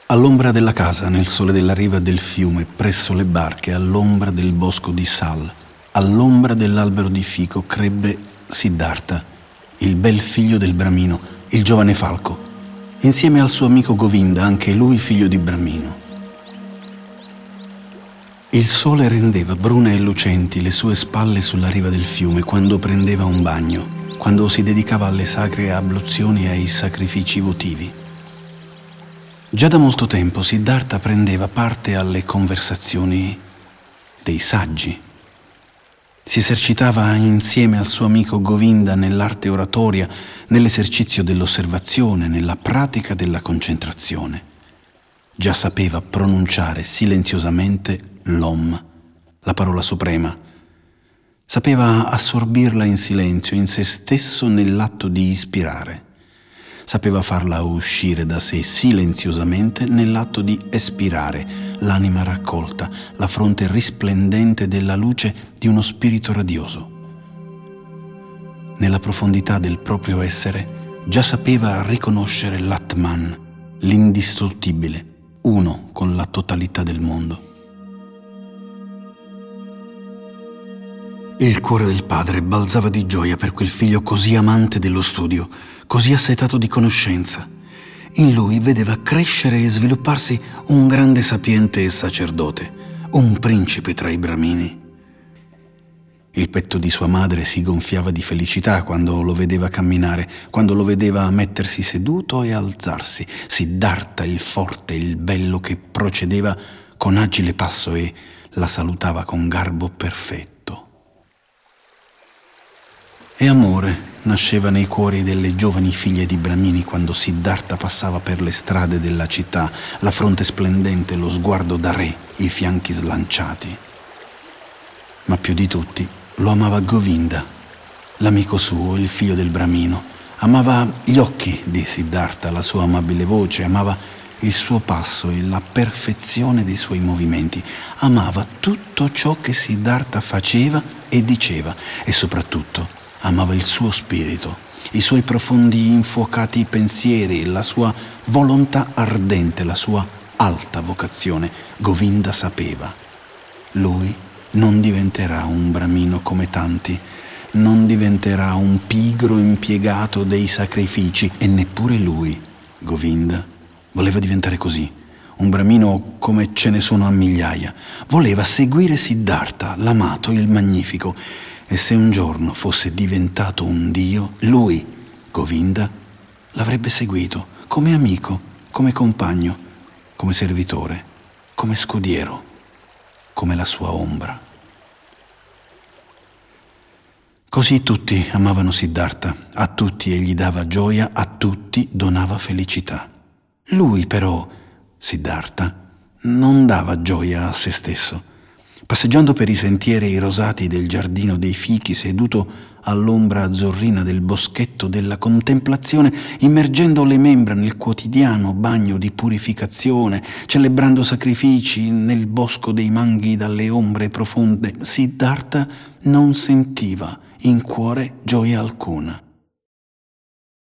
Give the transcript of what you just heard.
All'ombra della casa, nel sole della riva del fiume, presso le barche, all'ombra del bosco di Sal, all'ombra dell'albero di fico, crebbe Siddhartha, il bel figlio del Bramino, il giovane falco, insieme al suo amico Govinda, anche lui figlio di Bramino. Il sole rendeva brune e lucenti le sue spalle sulla riva del fiume quando prendeva un bagno, quando si dedicava alle sacre abluzioni e ai sacrifici votivi. Già da molto tempo Siddhartha prendeva parte alle conversazioni dei saggi. Si esercitava insieme al suo amico Govinda nell'arte oratoria, nell'esercizio dell'osservazione, nella pratica della concentrazione. Già sapeva pronunciare silenziosamente l'Om, la parola suprema. Sapeva assorbirla in silenzio, in se stesso nell'atto di ispirare. Sapeva farla uscire da sé silenziosamente nell'atto di espirare, l'anima raccolta, la fronte risplendente della luce di uno spirito radioso. Nella profondità del proprio essere già sapeva riconoscere l'Atman, l'indistruttibile, uno con la totalità del mondo. Il cuore del padre balzava di gioia per quel figlio così amante dello studio, così assetato di conoscenza. In lui vedeva crescere e svilupparsi un grande sapiente e sacerdote, un principe tra i bramini. Il petto di sua madre si gonfiava di felicità quando lo vedeva camminare, quando lo vedeva mettersi seduto e alzarsi, Siddhartha il forte, il bello che procedeva con agile passo e la salutava con garbo perfetto. E amore nasceva nei cuori delle giovani figlie di Bramini quando Siddhartha passava per le strade della città, la fronte splendente, lo sguardo da re, i fianchi slanciati. Ma più di tutti lo amava Govinda, l'amico suo, il figlio del Bramino. Amava gli occhi di Siddhartha, la sua amabile voce, amava il suo passo e la perfezione dei suoi movimenti. Amava tutto ciò che Siddhartha faceva e diceva e soprattutto amava il suo spirito, i suoi profondi infuocati pensieri, la sua volontà ardente, la sua alta vocazione. Govinda sapeva. Lui non diventerà un bramino come tanti, non diventerà un pigro impiegato dei sacrifici e neppure lui, Govinda, voleva diventare così, un bramino come ce ne sono a migliaia. Voleva seguire Siddhartha, l'amato, il magnifico. E se un giorno fosse diventato un dio, lui, Govinda, l'avrebbe seguito come amico, come compagno, come servitore, come scudiero, come la sua ombra. Così tutti amavano Siddhartha, a tutti egli dava gioia, a tutti donava felicità. Lui però, Siddhartha, non dava gioia a se stesso. Passeggiando per i sentieri rosati del giardino dei fichi, seduto all'ombra azzurrina del boschetto della contemplazione, immergendo le membra nel quotidiano bagno di purificazione, celebrando sacrifici nel bosco dei manghi dalle ombre profonde, Siddhartha non sentiva in cuore gioia alcuna.